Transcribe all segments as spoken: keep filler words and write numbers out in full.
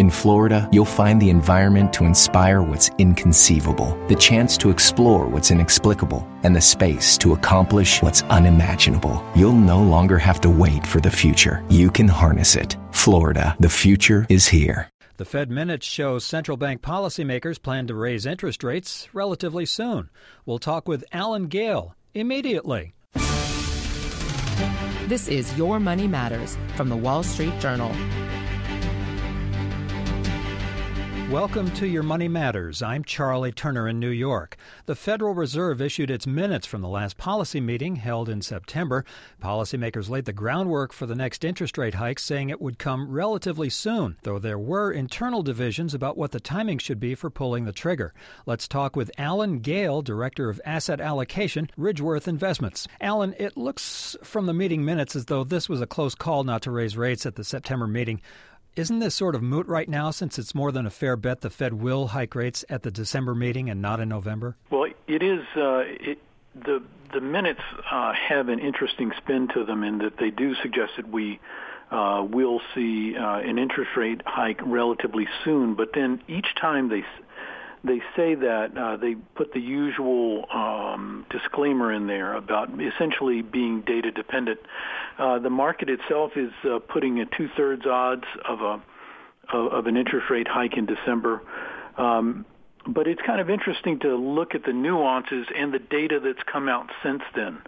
In Florida, you'll find the environment to inspire what's inconceivable, the chance to explore what's inexplicable, and the space to accomplish what's unimaginable. You'll no longer have to wait for the future. You can harness it. Florida, the future is here. The Fed Minutes shows central bank policymakers plan to raise interest rates relatively soon. We'll talk with Alan Gale immediately. This is Your Money Matters from the Wall Street Journal. Welcome to Your Money Matters. I'm Charlie Turner in New York. The Federal Reserve issued its minutes from the last policy meeting held in September. Policymakers laid the groundwork for the next interest rate hike, saying it would come relatively soon, though there were internal divisions about what the timing should be for pulling the trigger. Let's talk with Alan Gale, Director of Asset Allocation, Ridgeworth Investments. Alan, it looks from the meeting minutes as though this was a close call not to raise rates at the September meeting. Isn't this sort of moot right now, since it's more than a fair bet the Fed will hike rates at the December meeting and not in November? Well, it is. Uh, it, the the minutes uh, have an interesting spin to them in that they do suggest that we uh, will see uh, an interest rate hike relatively soon. But then each time they they say that, uh, they put the usual um, disclaimer in there about essentially being data dependent. Uh, the market itself is uh, putting a two-thirds odds of a of, of an interest rate hike in December. Um, but it's kind of interesting to look at the nuances and the data that's come out since then.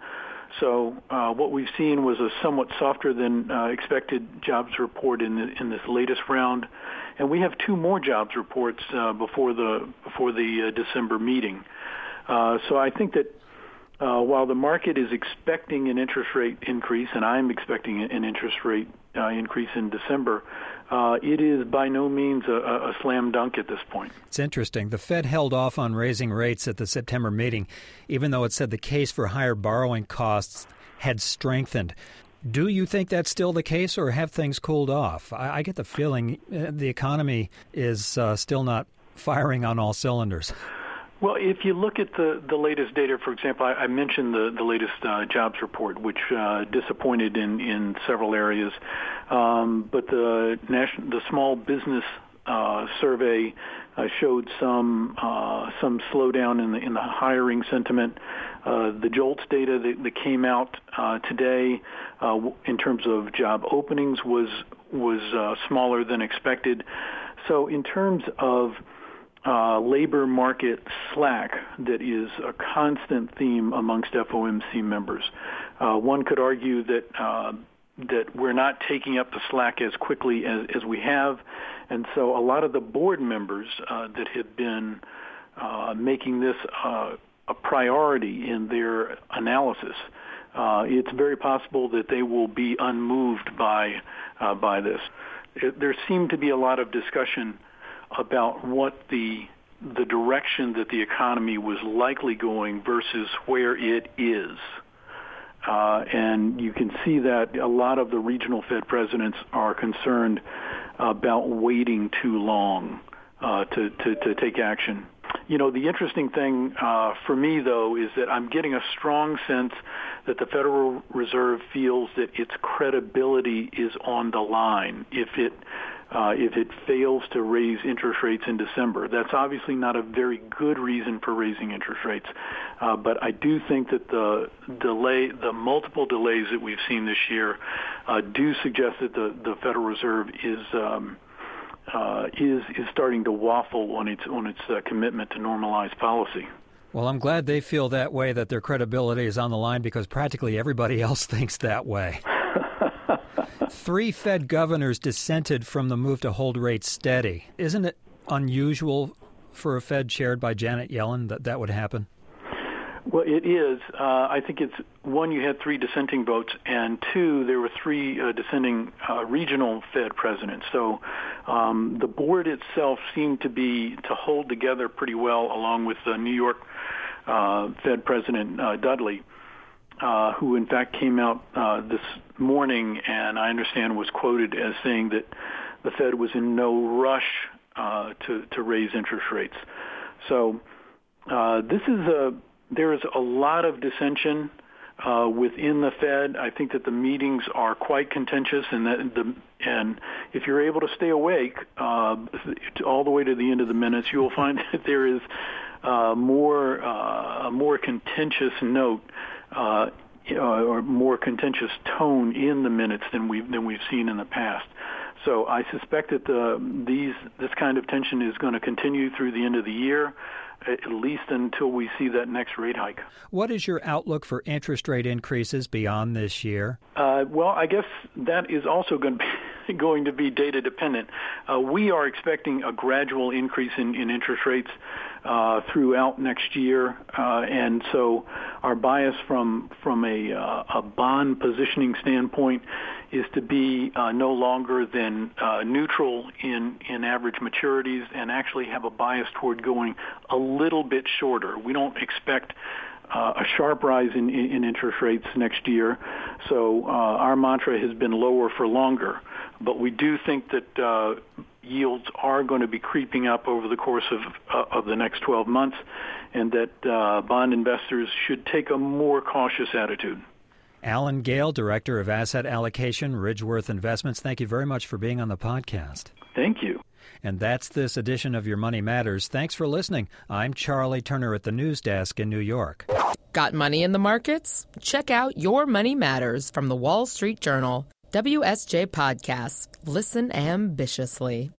So uh, what we've seen was a somewhat softer than uh, expected jobs report in the, in this latest round, and we have two more jobs reports uh, before the before the uh, December meeting. Uh, so I think that uh, while the market is expecting an interest rate increase, and I'm expecting an interest rate uh, increase in December, uh, it is by no means a, a slam dunk at this point. It's interesting. The Fed held off on raising rates at the September meeting, even though it said the case for higher borrowing costs had strengthened. Do you think that's still the case, or have things cooled off? I, I get the feeling uh, the economy is uh, still not firing on all cylinders. Well, if you look at the, the latest data, for example, I, I mentioned the, the latest uh, jobs report, which uh, disappointed in, in several areas. Um, but the national, the small business uh, survey uh, showed some uh, some slowdown in the in the hiring sentiment. Uh, the JOLTS data that, that came out uh, today uh, in terms of job openings was was uh, smaller than expected. So in terms of Uh, labor market slack that is a constant theme amongst F O M C members. Uh, one could argue that uh, that we're not taking up the slack as quickly as, as we have, and so a lot of the board members uh, that have been uh, making this uh, a priority in their analysis, uh, it's very possible that they will be unmoved by uh, by this. It, there seemed to be a lot of discussion about what the the direction that the economy was likely going versus where it is. Uh, and you can see that a lot of the regional Fed presidents are concerned about waiting too long uh, to, to, to take action. You know, the interesting thing uh, for me, though, is that I'm getting a strong sense that the Federal Reserve feels that its credibility is on the line if it Uh, if it fails to raise interest rates in December. That's obviously not a very good reason for raising interest rates. Uh, but I do think that the delay, the multiple delays that we've seen this year uh, do suggest that the, the Federal Reserve is um, uh, is is starting to waffle on its on its uh, commitment to normalize policy. Well, I'm glad they feel that way, that their credibility is on the line, because practically everybody else thinks that way. Three Fed governors dissented from the move to hold rates steady. Isn't it unusual for a Fed chaired by Janet Yellen that that would happen? Well, it is. Uh, I think it's, one, you had three dissenting votes, and two, there were three uh, dissenting uh, regional Fed presidents. So um, the board itself seemed to be to hold together pretty well, along with uh, New York uh, Fed President uh, Dudley. Uh, who in fact came out uh, this morning and I understand was quoted as saying that the Fed was in no rush uh, to, to raise interest rates. So uh, this is a there is a lot of dissension uh, within the Fed. I think that the meetings are quite contentious, and that the and if you're able to stay awake uh, all the way to the end of the minutes, you will find that there is uh, more uh, a more contentious note. Uh, or more contentious tone in the minutes than we've than we've seen in the past. So I suspect that the, these this kind of tension is going to continue through the end of the year, at least until we see that next rate hike. What is your outlook for interest rate increases beyond this year? Uh, well, I guess that is also going to be, going to be data dependent. Uh, we are expecting a gradual increase in, in interest rates uh, throughout next year, uh, and so our bias from from a, uh, a bond positioning standpoint is to be uh, no longer than uh, neutral in, in average maturities and actually have a bias toward going a little bit shorter. We don't expect uh, a sharp rise in, in interest rates next year, so uh, our mantra has been lower for longer. But we do think that uh, yields are going to be creeping up over the course of, uh, of the next twelve months, and that uh, bond investors should take a more cautious attitude. Alan Gale, Director of Asset Allocation, Ridgeworth Investments, thank you very much for being on the podcast. Thank you. And that's this edition of Your Money Matters. Thanks for listening. I'm Charlie Turner at the News Desk in New York. Got money in the markets? Check out Your Money Matters from the Wall Street Journal. W S J Podcasts. Listen ambitiously.